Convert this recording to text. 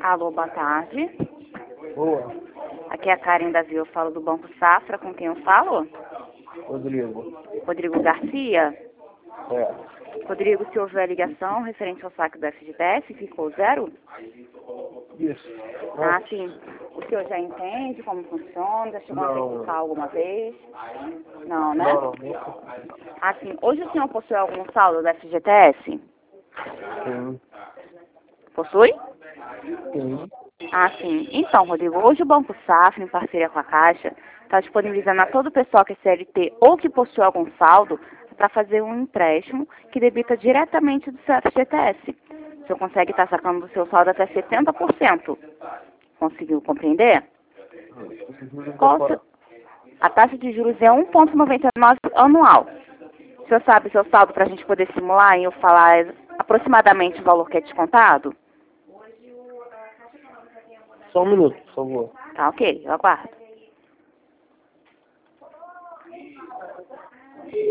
Alô, boa tarde. Boa. Aqui é a Karen Davi, eu falo do Banco Safra, com quem eu falo? Rodrigo. Rodrigo Garcia. É. Rodrigo, se houver ligação referente ao saque do FGTS, ficou zero? Isso. Ah, sim. O senhor já entende como funciona? Já chegou a executar alguma vez? Não, né? Não. Ah, sim. Hoje o senhor possui algum saldo do FGTS? Sim. Possui? Sim. Ah, sim. Então, Rodrigo, hoje o Banco Safra, em parceria com a Caixa, está disponibilizando a todo o pessoal que é CLT ou que possui algum saldo para fazer um empréstimo que debita diretamente do seu FGTS. O senhor consegue estar sacando do seu saldo até 70%. Conseguiu compreender? A taxa de juros é 1,99 anual. O senhor sabe o seu saldo para a gente poder simular e eu falar aproximadamente o valor que é descontado? Só um minuto, por favor. Tá, ok. Eu aguardo.